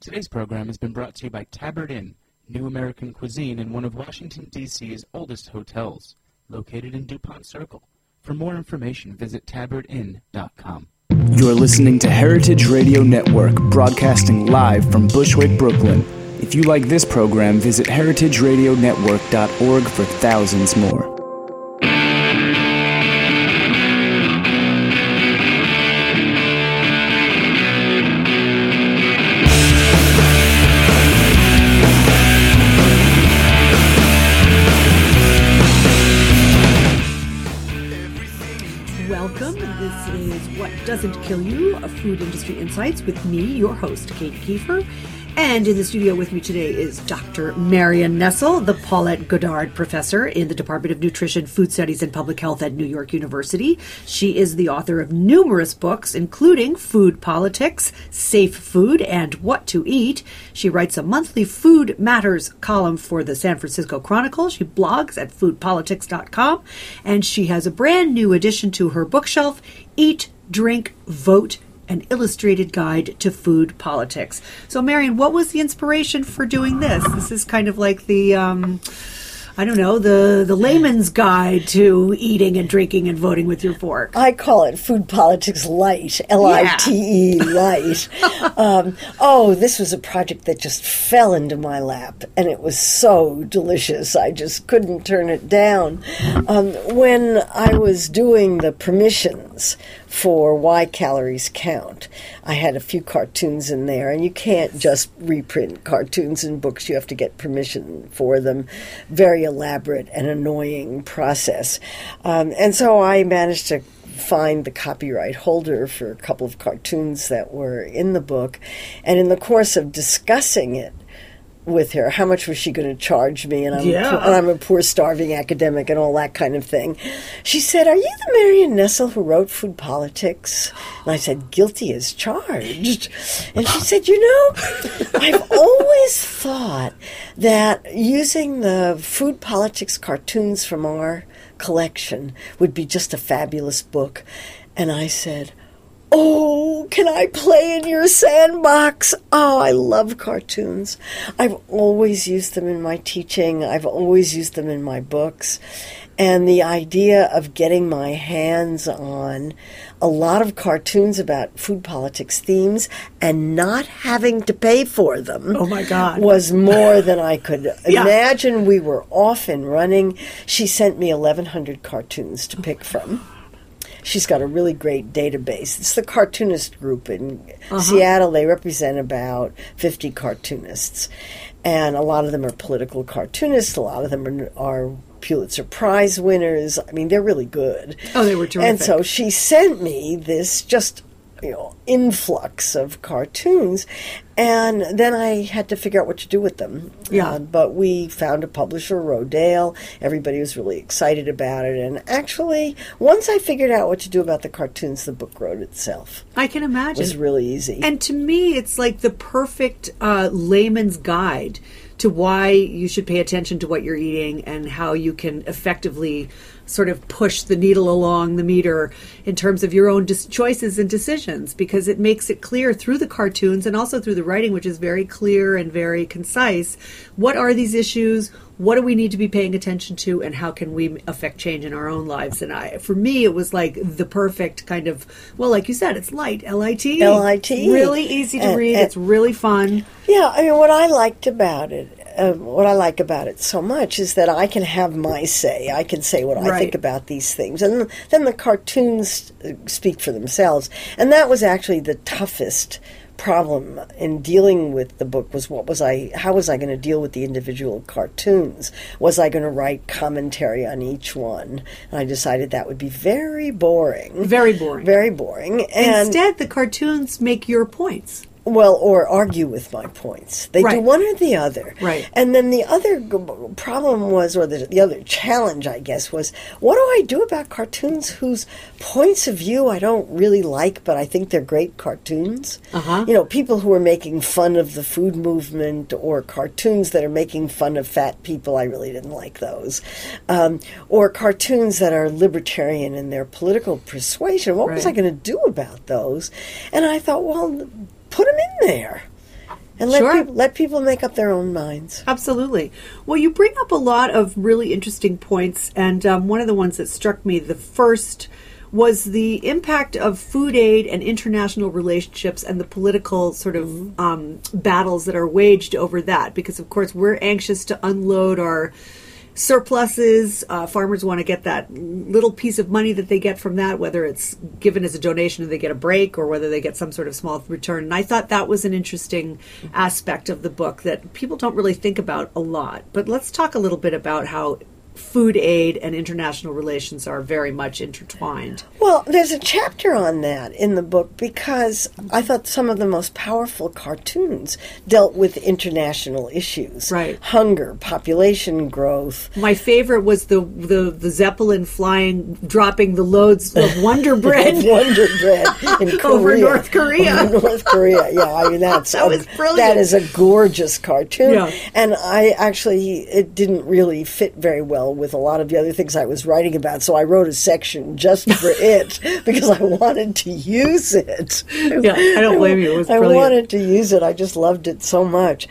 Today's program has been brought to you by Tabard Inn, new American cuisine in one of Washington, D.C.'s oldest hotels, located in DuPont Circle. For more information, visit tabardinn.com. You're listening to Heritage Radio Network, broadcasting live from Bushwick, Brooklyn. If you like this program, visit heritageradionetwork.org for thousands more. Welcome. This is What Doesn't Kill You, a Food Industry Insights with me, your host, Kate Kiefer. And in the studio with me today is Dr. Marion Nestle, the Paulette Goddard Professor in the Department of Nutrition, Food Studies, and Public Health at New York University. She is the author of numerous books, including Food Politics, Safe Food, and What to Eat. She writes a monthly Food Matters column for the San Francisco Chronicle. She blogs at foodpolitics.com, and she has a brand new addition to her bookshelf, Eat, Drink, Vote, an illustrated guide to food politics. So, Marion, what was the inspiration for doing this? This is kind of like the, the layman's guide to eating and drinking and voting with your fork. I call it Food Politics Light, L-I-T-E, Light. This was a project that just fell into my lap, and it was so delicious. I just couldn't turn it down. When I was doing the permissions for Why Calories Count, I had a few cartoons in there, and you can't just reprint cartoons in books. You have to get permission for them. Very elaborate and annoying process. And so I managed to find the copyright holder for a couple of cartoons that were in the book. And in the course of discussing it with her, how much was she going to charge me, and I'm a poor starving academic and all that kind of thing, she said, "Are you the Marion Nestle who wrote Food Politics?" And I said, "Guilty as charged." And she said, "I've always thought that using the Food Politics cartoons from our collection would be just a fabulous book." And I said, "Oh, can I play in your sandbox?" Oh, I love cartoons. I've always used them in my teaching. I've always used them in my books. And the idea of getting my hands on a lot of cartoons about food politics themes and not having to pay for them, oh my God, was more than I could imagine. We were off and running. She sent me 1,100 cartoons to pick from. She's got a really great database. It's the cartoonist group in Seattle. They represent about 50 cartoonists. And a lot of them are political cartoonists. A lot of them are Pulitzer Prize winners. I mean, they're really good. Oh, they were terrific. And so she sent me this just influx of cartoons, and then I had to figure out what to do with them. But we found a publisher, Rodale. Everybody was really excited about it, and actually, once I figured out what to do about the cartoons, the book wrote itself. I can imagine. It was really easy. And to me, it's like the perfect layman's guide to why you should pay attention to what you're eating and how you can effectively sort of push the needle along the meter in terms of your own choices and decisions, because it makes it clear through the cartoons and also through the writing, which is very clear and very concise. What are these issues? What do we need to be paying attention to, and how can we affect change in our own lives? And for me, it was like the perfect kind of, well, like you said, it's light, L-I-T-E. L-I-T-E. Really easy to read. It's really fun. Yeah, I mean, what I like about it so much is that I can have my say. I can say what I think about these things. And then the cartoons speak for themselves. And that was actually the toughest problem in dealing with the book, was how was I going to deal with the individual cartoons? Was I going to write commentary on each one? And I decided that would be very boring. Very boring. Very boring. And instead, the cartoons make your points. Well, or argue with my points. They do one or the other. Right. And then the other problem was, or the other challenge, I guess, was, what do I do about cartoons whose points of view I don't really like, but I think they're great cartoons? People who are making fun of the food movement, or cartoons that are making fun of fat people. I really didn't like those. Or cartoons that are libertarian in their political persuasion. What was I going to do about those? And I thought, well, put them in there. And let people make up their own minds. Absolutely. Well, you bring up a lot of really interesting points, and one of the ones that struck me the first was the impact of food aid and international relationships and the political sort of battles that are waged over that. Because, of course, we're anxious to unload our surpluses. Farmers want to get that little piece of money that they get from that, whether it's given as a donation and they get a break or whether they get some sort of small return. And I thought that was an interesting aspect of the book that people don't really think about a lot. But let's talk a little bit about how food aid and international relations are very much intertwined. Well, there's a chapter on that in the book because I thought some of the most powerful cartoons dealt with international issues. Right. Hunger, population growth. My favorite was the Zeppelin dropping the loads of Wonder Bread. Wonder Bread in Korea. Over North Korea. Over North Korea, yeah. I mean, that was brilliant. That is a gorgeous cartoon. Yeah. And it didn't really fit very well with a lot of the other things I was writing about, so I wrote a section just for it because I wanted to use it. Yeah, I don't blame you. It was brilliant. I wanted to use it. I just loved it so much.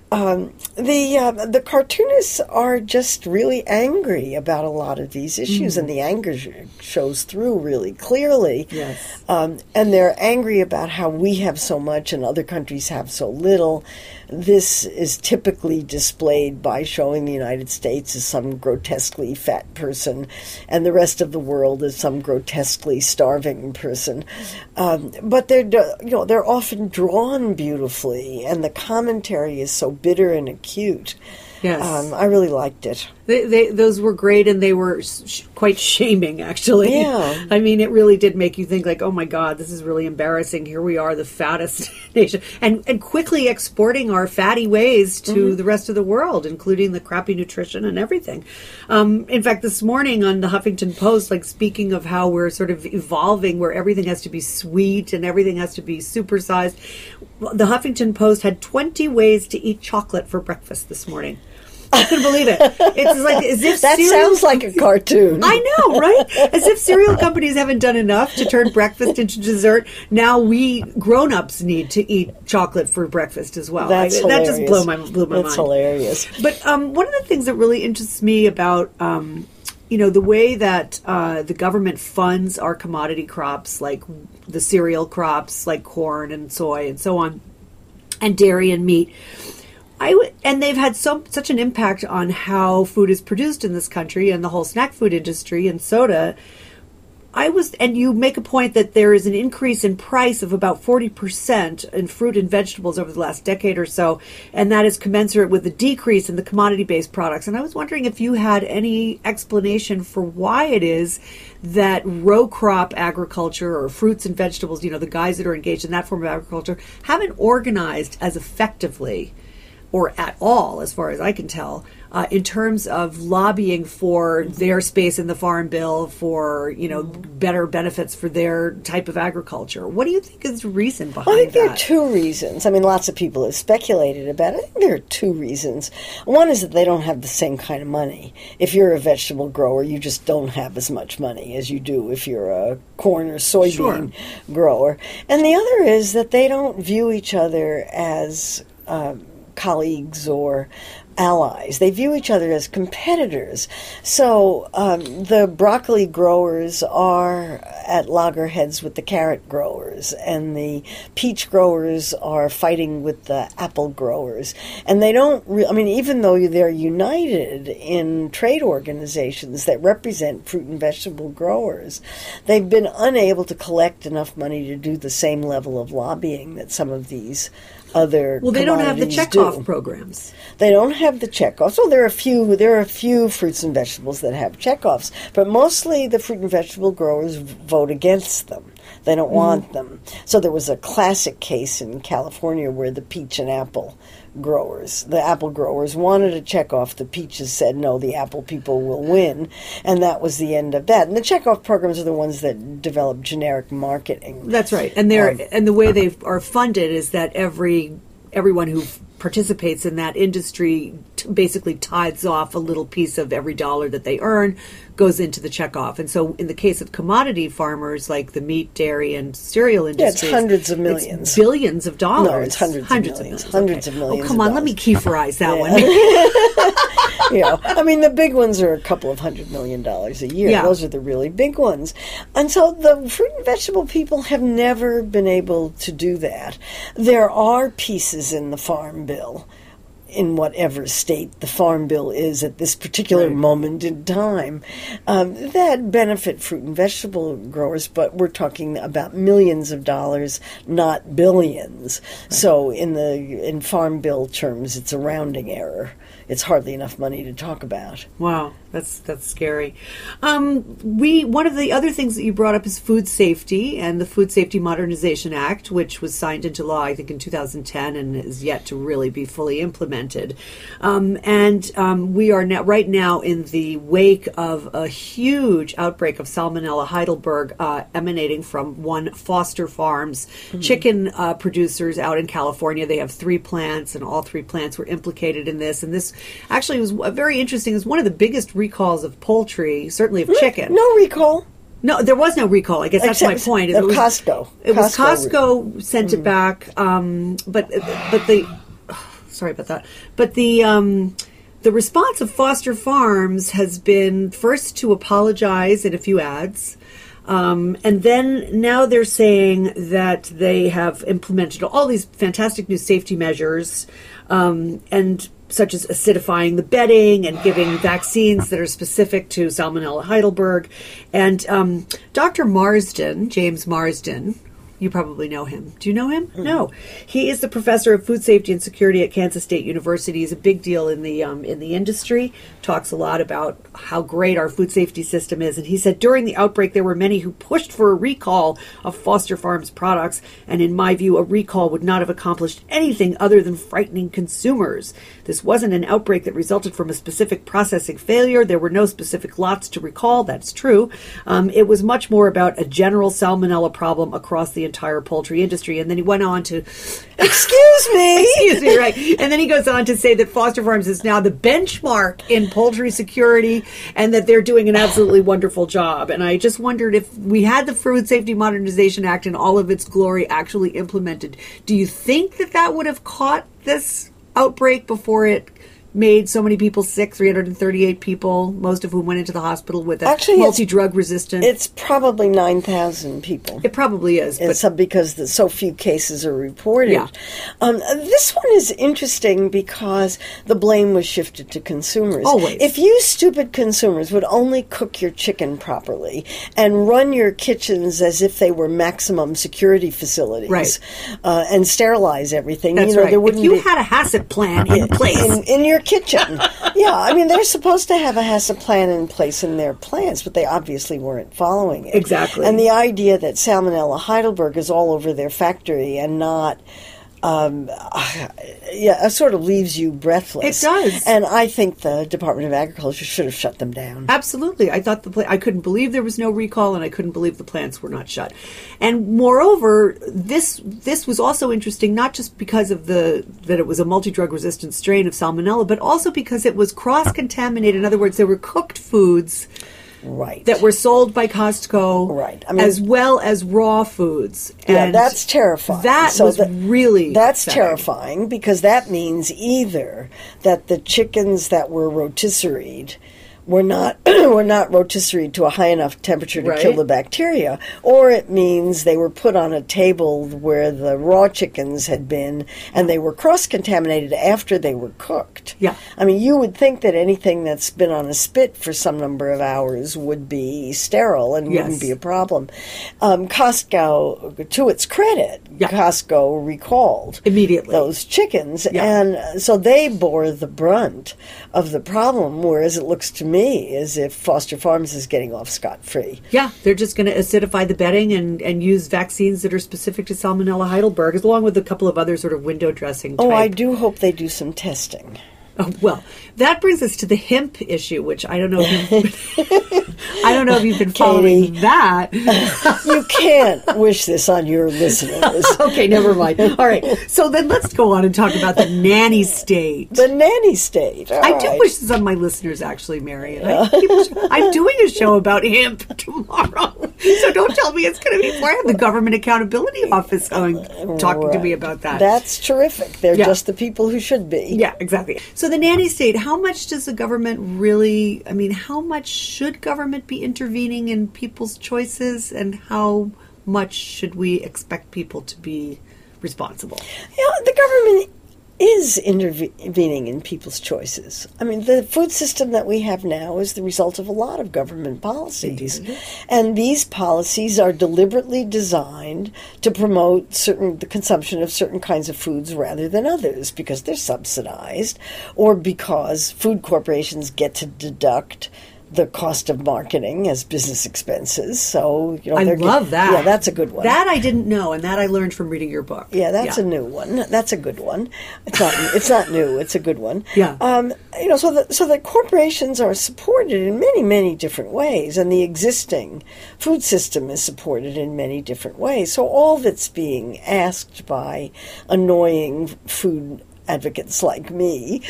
The cartoonists are just really angry about a lot of these issues, and the anger shows through really clearly. Yes. And they're angry about how we have so much and other countries have so little. This is typically displayed by showing the United States as some grotesquely fat person and the rest of the world as some grotesquely starving person. But they're often drawn beautifully, and the commentary is so bitter and acute. Yes. I really liked it. Those were great, and they were quite shaming, actually. Yeah. I mean, it really did make you think, like, oh my God, this is really embarrassing. Here we are, the fattest nation. And quickly exporting our fatty ways to the rest of the world, including the crappy nutrition and everything. In fact, this morning on the Huffington Post, like, speaking of how we're sort of evolving, where everything has to be sweet and everything has to be supersized, the Huffington Post had 20 ways to eat chocolate for breakfast this morning. I couldn't believe it. It's like as if that sounds like a cartoon. I know, right? As if cereal companies haven't done enough to turn breakfast into dessert. Now we grown-ups need to eat chocolate for breakfast as well. That's hilarious. That just blew my mind. That's hilarious. But one of the things that really interests me about the way that the government funds our commodity crops, like the cereal crops, like corn and soy and so on, and dairy and meat. And they've had such an impact on how food is produced in this country and the whole snack food industry and soda. And you make a point that there is an increase in price of about 40% in fruit and vegetables over the last decade or so, and that is commensurate with the decrease in the commodity-based products. And I was wondering if you had any explanation for why it is that row crop agriculture or fruits and vegetables, the guys that are engaged in that form of agriculture, haven't organized as effectively or at all, as far as I can tell, in terms of lobbying for their space in the Farm Bill, for better benefits for their type of agriculture. What do you think is the reason behind that? I think there are two reasons. I mean, lots of people have speculated about it. I think there are two reasons. One is that they don't have the same kind of money. If you're a vegetable grower, you just don't have as much money as you do if you're a corn or soybean grower. And the other is that they don't view each other as colleagues or allies. They view each other as competitors. So the broccoli growers are at loggerheads with the carrot growers, and the peach growers are fighting with the apple growers. And they don't, even though they're united in trade organizations that represent fruit and vegetable growers, they've been unable to collect enough money to do the same level of lobbying that some of these other they don't have the checkoff programs. They don't have the checkoffs. So there are a few fruits and vegetables that have checkoffs, but mostly the fruit and vegetable growers vote against them. They don't want them. So there was a classic case in California where the peach and apple growers, the apple growers, wanted a checkoff. The peaches said, no, the apple people will win. And that was the end of that. And the checkoff programs are the ones that develop generic marketing. That's right. And and the way they are funded is that everyone who participates in that industry basically tithes off a little piece of every dollar that they earn, goes into the checkoff. And so in the case of commodity farmers like the meat, dairy, and cereal industry, it's hundreds of millions. It's billions of dollars. No, it's hundreds of millions. Hundreds of millions. Oh, come on, let me Kieferize that one. I mean, the big ones are a couple of $100 million a year. Yeah. Those are the really big ones. And so the fruit and vegetable people have never been able to do that. There are pieces in the Farm Bill, in whatever state the Farm Bill is at this particular moment in time, that benefit fruit and vegetable growers, but we're talking about millions of dollars, not billions. Right. So in Farm Bill terms, it's a rounding error. It's hardly enough money to talk about. Wow, that's scary. One of the other things that you brought up is food safety and the Food Safety Modernization Act, which was signed into law, I think, in 2010 and is yet to really be fully implemented. We are right now in the wake of a huge outbreak of Salmonella Heidelberg emanating from one Foster Farms chicken producers out in California. They have 3 plants, and all 3 plants were implicated in this. And this actually was very interesting. It was one of the biggest recalls of poultry, certainly of chicken. No recall. No, there was no recall. I guess that's my point. It was Costco. Costco sent it back, but the sorry about that. But the response of Foster Farms has been first to apologize in a few ads. And then now they're saying that they have implemented all these fantastic new safety measures, and such as acidifying the bedding and giving vaccines that are specific to Salmonella Heidelberg. And Dr. Marsden, James Marsden, you probably know him. Do you know him? Mm-hmm. No. He is the professor of food safety and security at Kansas State University. He's a big deal in the industry. Talks a lot about how great our food safety system is. And he said during the outbreak, there were many who pushed for a recall of Foster Farms products. And in my view, a recall would not have accomplished anything other than frightening consumers. This wasn't an outbreak that resulted from a specific processing failure. There were no specific lots to recall. That's true. It was much more about a general salmonella problem across the entire poultry industry. And then he went on to... Excuse me, right. And then he goes on to say that Foster Farms is now the benchmark in poultry security and that they're doing an absolutely wonderful job. And I just wondered if we had the Food Safety Modernization Act in all of its glory actually implemented, do you think that would have caught this outbreak before it made so many people sick, 338 people, most of whom went into the hospital with a multi-drug resistant? It's probably 9,000 people. It probably is. But because so few cases are reported. Yeah. This one is interesting because the blame was shifted to consumers. Always. If you stupid consumers would only cook your chicken properly and run your kitchens as if they were maximum security facilities, right, and sterilize everything, that's right. There wouldn't if you had a HACCP plan in place. In your kitchen. Yeah, I mean, they're supposed to have a HACCP plan in place in their plants, but they obviously weren't following it. Exactly. And the idea that Salmonella Heidelberg is all over their factory and not... it sort of leaves you breathless. It does. And I think the Department of Agriculture should have shut them down. Absolutely. I thought I couldn't believe there was no recall, and I couldn't believe the plants were not shut. And moreover, this was also interesting, not just because of that it was a multi-drug resistant strain of Salmonella, but also because it was cross-contaminated. In other words, there were cooked foods. Right. That were sold by Costco, right? I mean, as well as raw foods. And that's terrifying. That's terrifying because that means either that the chickens that were rotisseried were not rotisseried to a high enough temperature to kill the bacteria, or it means they were put on a table where the raw chickens had been and they were cross-contaminated after they were cooked. Yeah. I mean, you would think that anything that's been on a spit for some number of hours would be sterile and wouldn't be a problem. Costco, to its credit, Costco recalled immediately those chickens, and so they bore the brunt of the problem, whereas it looks to me as if Foster Farms is getting off scot-free. Yeah, they're just going to acidify the bedding and use vaccines that are specific to Salmonella Heidelberg, along with a couple of other sort of window dressing type. I do hope they do some testing. Oh, well, that brings us to the hemp issue, which I don't know if you've been following that. You can't wish this on your listeners. Okay, never mind. All right, so then let's go on and talk about the nanny state. The nanny state. I do wish this on my listeners, actually, Marion. I'm doing a show about hemp tomorrow, so don't tell me it's going to be before I have the Government Accountability Office talking to me about that. That's terrific. They're just the people who should be. Yeah, exactly. So the nanny state, how much does the government really, how much should government be intervening in people's choices, and how much should we expect people to be responsible? The government is intervening in people's choices. The food system that we have now is the result of a lot of government policies. Indeed. And these policies are deliberately designed to promote the consumption of certain kinds of foods rather than others, because they're subsidized, or because food corporations get to deduct the cost of marketing as business expenses. So, I love that. Yeah, that's a good one. That I didn't know, and that I learned from reading your book. Yeah, that's a new one. That's a good one. It's not new. It's a good one. Yeah. So the corporations are supported in many, many different ways, and the existing food system is supported in many different ways. So all that's being asked by annoying food advocates like me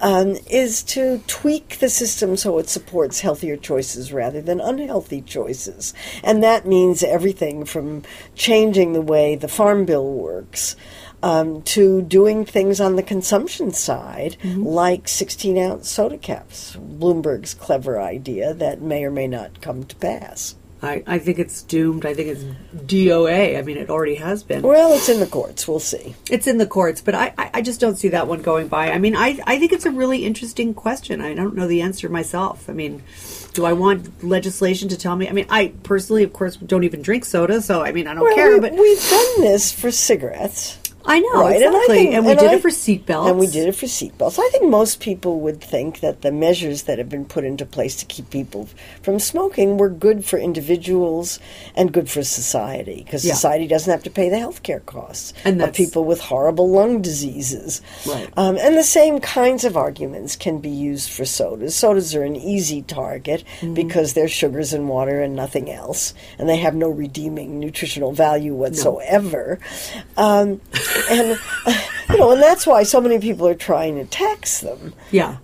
is to tweak the system so it supports healthier choices rather than unhealthy choices. And that means everything from changing the way the Farm Bill works to doing things on the consumption side, like 16-ounce soda caps, Bloomberg's clever idea that may or may not come to pass. I think it's doomed. I think it's DOA. It already has been. Well, it's in the courts. We'll see. It's in the courts, but I just don't see that one going by. I think it's a really interesting question. I don't know the answer myself. Do I want legislation to tell me? I personally, of course, don't even drink soda, so, I don't care. But we've done this for cigarettes. I know, right? exactly. And we did it for seatbelts. And we did it for seatbelts. I think most people would think that the measures that have been put into place to keep people from smoking were good for individuals and good for society, because society doesn't have to pay the health care costs of people with horrible lung diseases. Right. And the same kinds of arguments can be used for sodas. Sodas are an easy target because they're sugars and water and nothing else, and they have no redeeming nutritional value whatsoever. No. And and that's why so many people are trying to tax them. Yeah.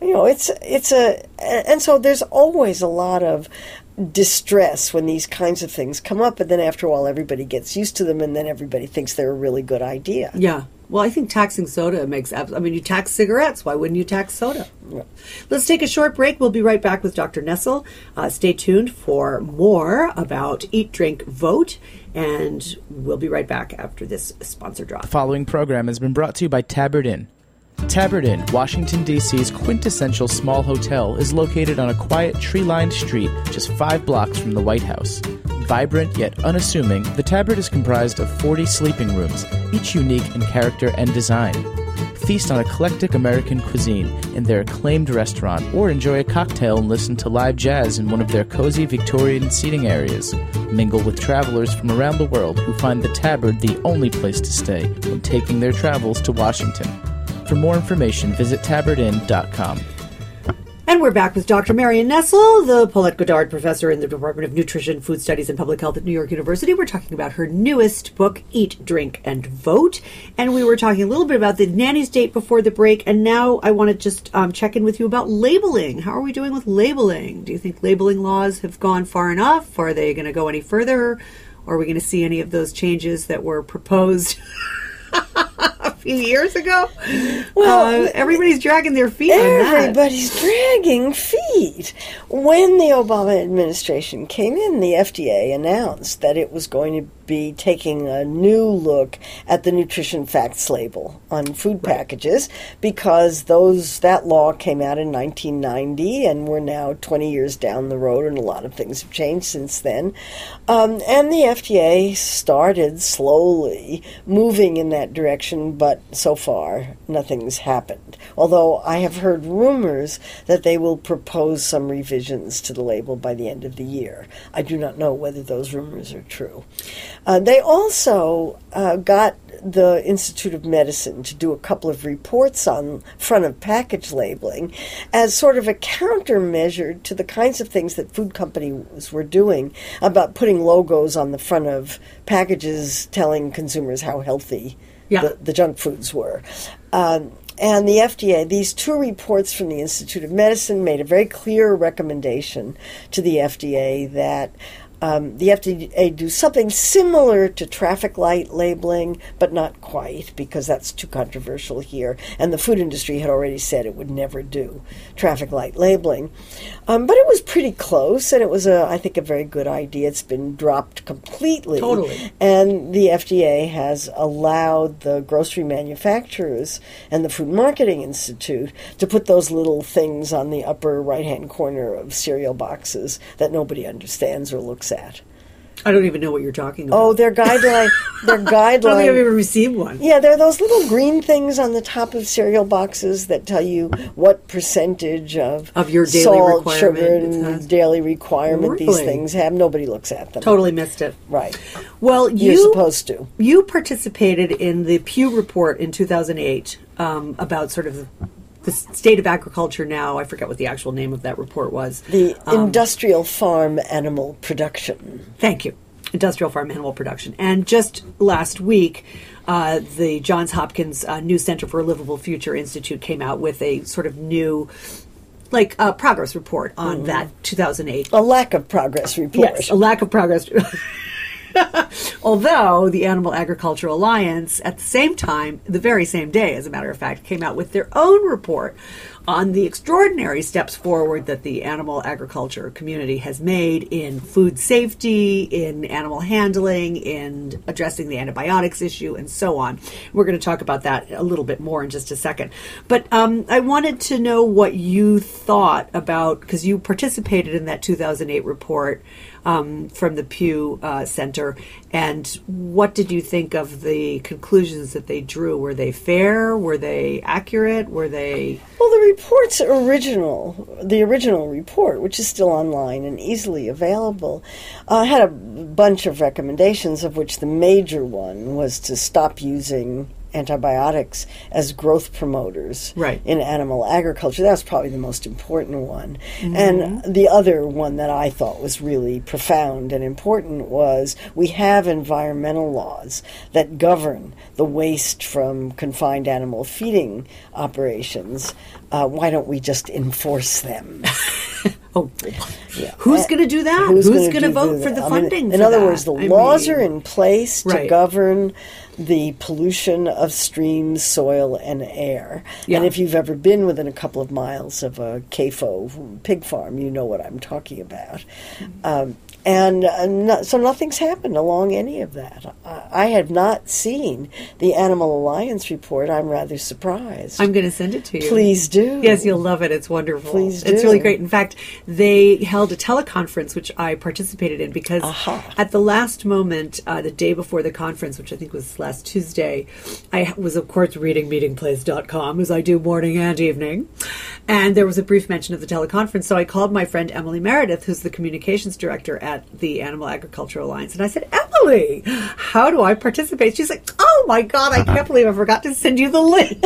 And so there's always a lot of distress when these kinds of things come up, and then after a while everybody gets used to them, and then everybody thinks they're a really good idea. Yeah. Well, I think taxing soda makes... you tax cigarettes. Why wouldn't you tax soda? Yeah. Let's take a short break. We'll be right back with Dr. Nessel. Stay tuned for more about Eat, Drink, Vote, and we'll be right back after this sponsor drop. The following program has been brought to you by Tabard Inn. Tabard Inn, Washington, D.C.'s quintessential small hotel, is located on a quiet, tree-lined street just 5 blocks from the White House. Vibrant yet unassuming, the Tabard is comprised of 40 sleeping rooms, each unique in character and design. Feast on eclectic American cuisine in their acclaimed restaurant, or enjoy a cocktail and listen to live jazz in one of their cozy Victorian seating areas. Mingle with travelers from around the world who find the Tabard the only place to stay when taking their travels to Washington. For more information, visit tabardinn.com. And we're back with Dr. Marion Nessel, the Paulette Goddard Professor in the Department of Nutrition, Food Studies, and Public Health at New York University. We're talking about her newest book, Eat, Drink, and Vote. And we were talking a little bit about the nanny state before the break, and now I want to just check in with you about labeling. How are we doing with labeling? Do you think labeling laws have gone far enough? Are they going to go any further? Or are we going to see any of those changes that were proposed a few years ago? Well, everybody's dragging their feet on that. Everybody's dragging feet. When the Obama administration came in, the FDA announced that it was going to be taking a new look at the nutrition facts label on food packages, because that law came out in 1990, and we're now 20 years down the road, and a lot of things have changed since then. And the FDA started slowly moving in that direction, but but so far nothing's happened. Although I have heard rumors that they will propose some revisions to the label by the end of the year. I do not know whether those rumors are true. They also got the Institute of Medicine to do a couple of reports on front of package labeling as sort of a countermeasure to the kinds of things that food companies were doing about putting logos on the front of packages telling consumers how healthy the junk foods were. And the FDA, these two reports from the Institute of Medicine made a very clear recommendation to the FDA that the FDA do something similar to traffic light labeling, but not quite, because that's too controversial here. And the food industry had already said it would never do traffic light labeling. But it was pretty close, and it was, I think, a very good idea. It's been dropped completely. Totally. And the FDA has allowed the grocery manufacturers and the Food Marketing Institute to put those little things on the upper right-hand corner of cereal boxes that nobody understands or looks at. I don't even know what you're talking about. Oh, their guideline. Their guideline. I don't think I've ever received one. Yeah, there are those little green things on the top of cereal boxes that tell you what percentage of your daily salt, requirement sugar, and daily requirement these things have. Nobody looks at them. Totally missed it. Right. Well, you're supposed to. You participated in the Pew report in 2008 about sort of the state of agriculture now. I forget what the actual name of that report was. The industrial farm animal production. Thank you. Industrial farm animal production. And just last week, the Johns Hopkins New Center for a Livable Future Institute came out with a sort of new progress report on that 2008. A lack of progress report. Yes, a lack of progress. Although the Animal Agriculture Alliance, at the same time, the very same day, as a matter of fact, came out with their own report on the extraordinary steps forward that the animal agriculture community has made in food safety, in animal handling, in addressing the antibiotics issue, and so on. We're going to talk about that a little bit more in just a second. But I wanted to know what you thought about, because you participated in that 2008 report from the Pew Center, and what did you think of the conclusions that they drew? Were they fair? Were they accurate? Were they... Well, the original report, which is still online and easily available, had a bunch of recommendations, of which the major one was to stop using antibiotics as growth promoters in animal agriculture. That was probably the most important one. Mm-hmm. And the other one that I thought was really profound and important was we have environmental laws that govern the waste from confined animal feeding operations. Why don't we just enforce them? Yeah. Who's going to do that? Who's going to vote for the funding? In other words, the laws are in place to govern the pollution of streams, soil, and air. Yeah. And if you've ever been within a couple of miles of a CAFO pig farm, you know what I'm talking about. So nothing's happened along any of that. I have not seen the Animal Alliance report. I'm rather surprised. I'm going to send it to you. Please do. Yes, you'll love it. It's wonderful. Please do. It's really great. In fact, they held a teleconference, which I participated in, because at the last moment, the day before the conference, which I think was last Tuesday, I was, of course, reading meetingplace.com, as I do morning and evening. And there was a brief mention of the teleconference. So I called my friend Emily Meredith, who's the communications director at the Animal Agriculture Alliance. And I said, Emily, how do I participate? She's like, oh my God, I can't believe I forgot to send you the link.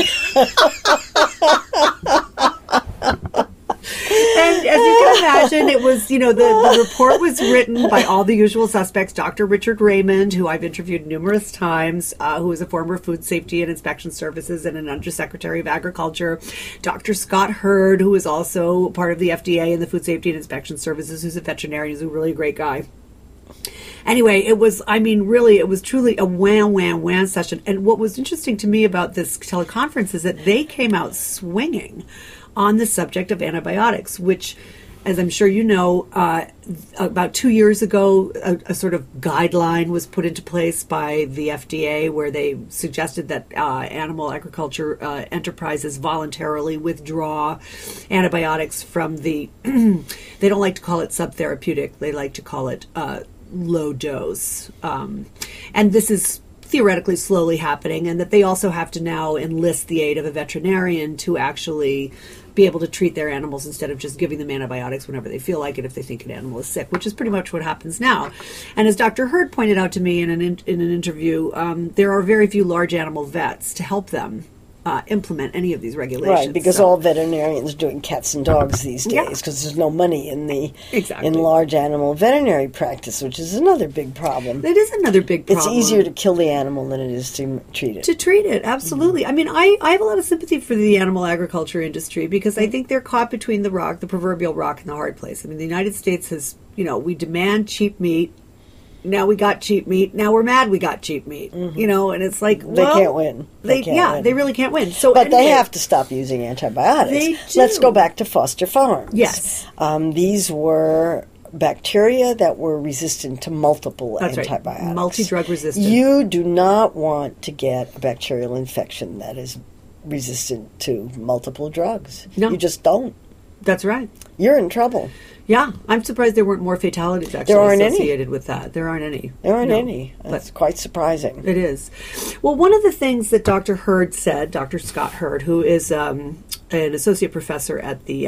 And as you can imagine, it was, the report was written by all the usual suspects. Dr. Richard Raymond, who I've interviewed numerous times, who is a former Food Safety and Inspection Services and an Undersecretary of Agriculture. Dr. Scott Hurd, who is also part of the FDA and the Food Safety and Inspection Services, who's a veterinarian, who's a really great guy. Anyway, it was truly a wham session. And what was interesting to me about this teleconference is that they came out swinging on the subject of antibiotics, which, as I'm sure you know, about 2 years ago, a sort of guideline was put into place by the FDA where they suggested that animal agriculture enterprises voluntarily withdraw antibiotics from the, they don't like to call it subtherapeutic, they like to call it low dose. And this is theoretically slowly happening, and that they also have to now enlist the aid of a veterinarian to actually be able to treat their animals instead of just giving them antibiotics whenever they feel like it if they think an animal is sick, which is pretty much what happens now. And as Dr. Hurd pointed out to me in an interview, there are very few large animal vets to help them implement any of these regulations. Right, because all veterinarians are doing cats and dogs these days because there's no money in in large animal veterinary practice, which is another big problem. It is another big problem. It's easier to kill the animal than it is to treat it. To treat it, absolutely. Mm-hmm. I mean, I have a lot of sympathy for the animal agriculture industry because I think they're caught between the proverbial rock and the hard place. I mean, the United States has, we demand cheap meat. Now we got cheap meat. Now we're mad we got cheap meat. Mm-hmm. And it's like, they can't win. They really can't win. So, but they have to stop using antibiotics. Let's go back to Foster Farms. Yes, these were bacteria that were resistant to multiple antibiotics. Right. Multi-drug resistant. You do not want to get a bacterial infection that is resistant to multiple drugs. No, you just don't. That's right. You're in trouble. Yeah, I'm surprised there weren't more fatalities actually associated with that. There aren't any. There aren't any. That's quite surprising. It is. Well, one of the things that Dr. Hurd said, Dr. Scott Hurd, who is an associate professor at the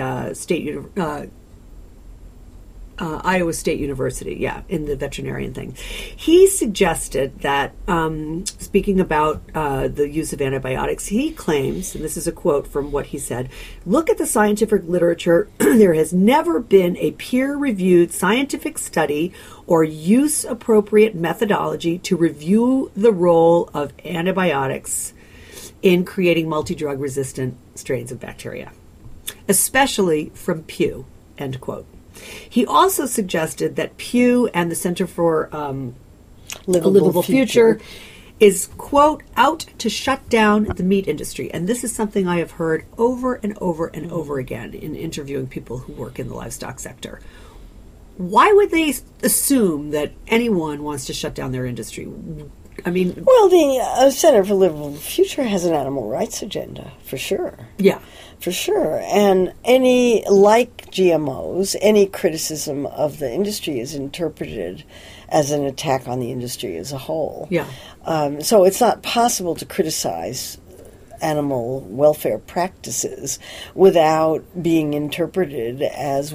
Iowa State University, in the veterinarian thing. He suggested that, speaking about the use of antibiotics, he claims, and this is a quote from what he said, look at the scientific literature. There has never been a peer-reviewed scientific study or use-appropriate methodology to review the role of antibiotics in creating multi-drug resistant strains of bacteria, especially from Pew, end quote. He also suggested that Pew and the Center for a Livable Future is, quote, out to shut down the meat industry. And this is something I have heard over and over and over again in interviewing people who work in the livestock sector. Why would they assume that anyone wants to shut down their industry? I mean... Well, the Center for Livable Future has an animal rights agenda, for sure. Yeah. For sure. And like GMOs, any criticism of the industry is interpreted as an attack on the industry as a whole. Yeah. So it's not possible to criticize animal welfare practices without being interpreted as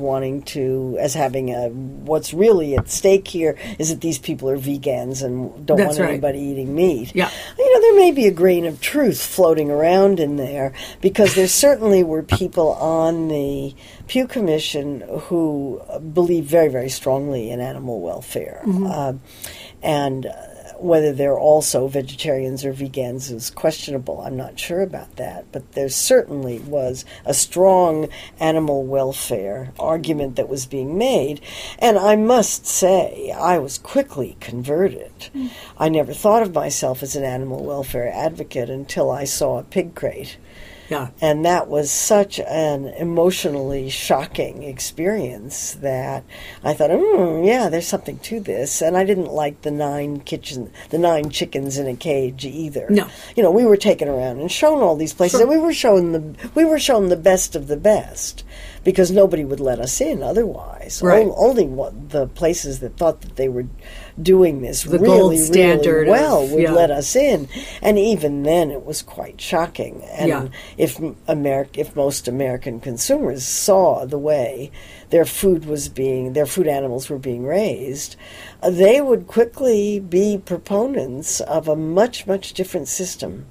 having what's really at stake here is that these people are vegans and don't want anybody eating meat. Yeah. There may be a grain of truth floating around in there because there certainly were people on the Pew Commission who believe very, very strongly in animal welfare. Mm-hmm. And whether they're also vegetarians or vegans is questionable. I'm not sure about that. But there certainly was a strong animal welfare argument that was being made. And I must say, I was quickly converted. I never thought of myself as an animal welfare advocate until I saw a pig crate. Yeah. And that was such an emotionally shocking experience that I thought, there's something to this. And I didn't like the 9 chickens in a cage either. No. We were taken around and shown all these places, and we were shown the best of the best because nobody would let us in otherwise. Right. Only the places that thought that they were doing this the really, gold standard really well would let us in. And even then it was quite shocking. And if most American consumers saw the way their food animals were being raised, they would quickly be proponents of a much, much different system.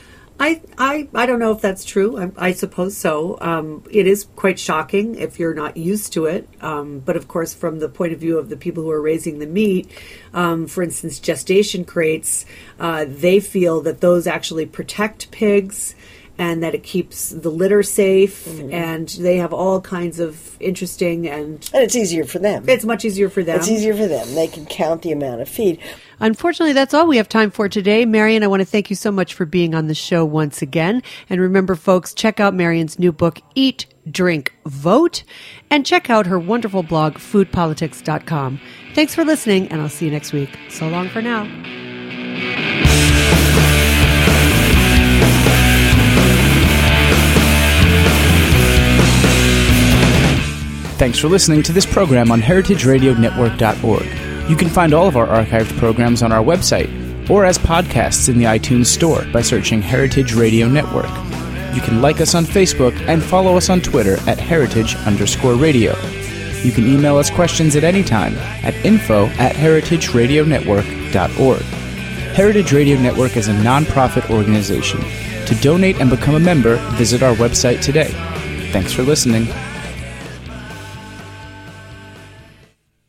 I don't know if that's true. I suppose so. It is quite shocking if you're not used to it. But of course, from the point of view of the people who are raising the meat, for instance, gestation crates, they feel that those actually protect pigs and that it keeps the litter safe, and they have all kinds of interesting and it's easier for them. It's much easier for them. It's easier for them. They can count the amount of feed. Unfortunately, that's all we have time for today. Marion, I want to thank you so much for being on the show once again. And remember, folks, check out Marion's new book, Eat, Drink, Vote, and check out her wonderful blog, foodpolitics.com. Thanks for listening, and I'll see you next week. So long for now. Thanks for listening to this program on heritageradionetwork.org. You can find all of our archived programs on our website, or as podcasts in the iTunes Store by searching Heritage Radio Network. You can like us on Facebook and follow us on Twitter at @heritage_radio. You can email us questions at any time at info@heritageradionetwork.org. Heritage Radio Network is a non-profit organization. To donate and become a member, visit our website today. Thanks for listening.